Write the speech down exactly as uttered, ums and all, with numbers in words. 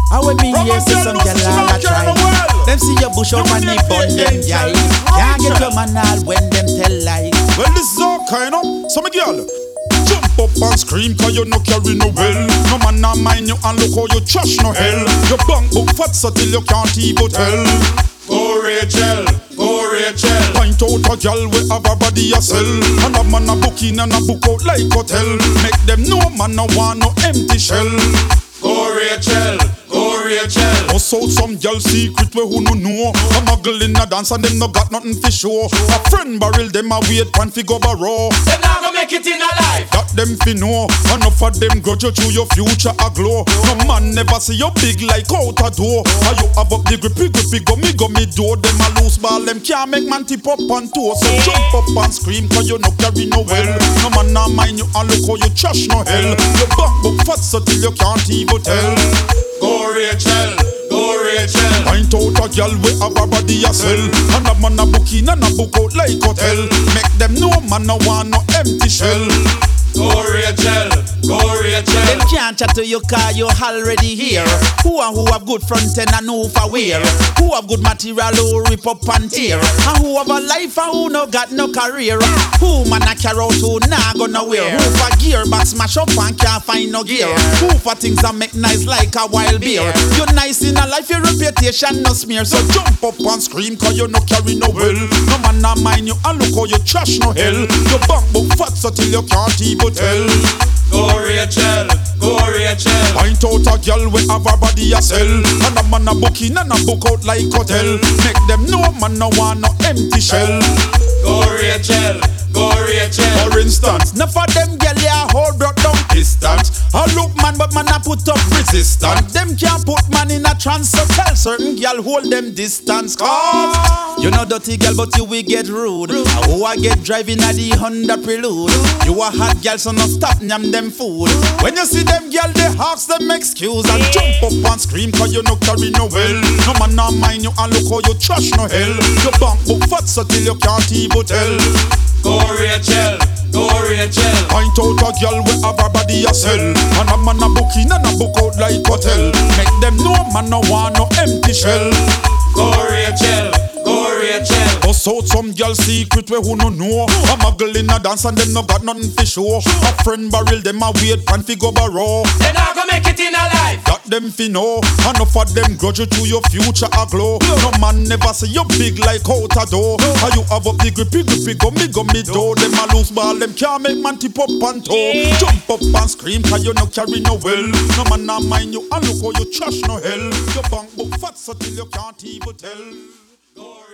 How when me hear say some girl all a try. Them see your bush up and they burn them guy. Can't get your man all when them tell lies. Well, this is all kind of. So me girl, jump up and scream cause you no carry no well. No man not mind you and look how you trash no hell. Your bank book fat so till you can't even tell. Go Rachel, go Rachel. Point out a girl we have a body a sell. And a man a book in and a book out like hotel. Make them know man no want no empty shell. Go Rachel, go Rachel. Bust out some girl secret we who no know. A muggle in a dance and them no got nothing for show. A friend barrel them a wait pan fi go borrow. Them not gonna make it in a life. That them fi know. Enough of them grudge you through your future a glow. No man never see you big like out a door. And you have up the grippy grippy gummy gummy door. Them a loose ball them can't make man tip up on toe. So jump up and scream cause you no carry no well. No man not mind you and look how you trash no hell. Your back book fat so till you can't even tell. Go Rachel, go Rachel. Point out a girl we have a body a sell. And a man a book in and a book out like hotel. Make them know man no want no empty shell. Go Rachel, go Rachel. Them can't chat to you car you already here. Who and who have good front end and who for wear. Who have good material who rip up and tear. And who have a life and who no got no career. Who man a carry out who nah go nowhere. Who for gearbox smash up and can't find no gear. Who for things that make nice like a wild beer. You nice in a life, your reputation no smear. So jump up and scream cause you no carry no well. No man not mind you and look how you trash no hell. Your bank book fat so till you can't even tell. Go Rachel, go Rachel. Point out a girl we have her body a sell. And a man a book in and a book out like hotel. Make them know man no want no empty shell. Go Rachel, go Rachel. For instance, enough of them girl ya hold brought down distance. I look man but man a put up resistance. Them can't put man in a trance. So tell certain girl hold them distance. Cause you know dirty girl but you will get rude. Who I get driving at the Honda Prelude. You a hot girl so no stop nyam them food. When you see them girl they ask them excuse. And jump up and scream cause you no carry no well. No man not mind you and look how you trash no hell. Your bank book fat so till you can't even tell. Go Rachel, go Rachel. Point out a girl we have her body a sell. And a man a book in and a book out like hotel. Make them know man no want no empty shell. Go Rachel, go Rachel. Bust out some girl secret we who no know. A muggle in a dance and them no got nothing for show. A friend barrel them a wait pan fi go borrow. They not gonna make it in a life. That them fi know. Enough of them grudge you to your future a glow. No man never see you big like out a door. And you have up the grippy grippy gummy gummy door. Them a loose ball them can't make man tip up and toe. Jump up and scream cause you no carry no well. No man not mind you and look how you trash no hell. Your bank book fat so till you can't even tell.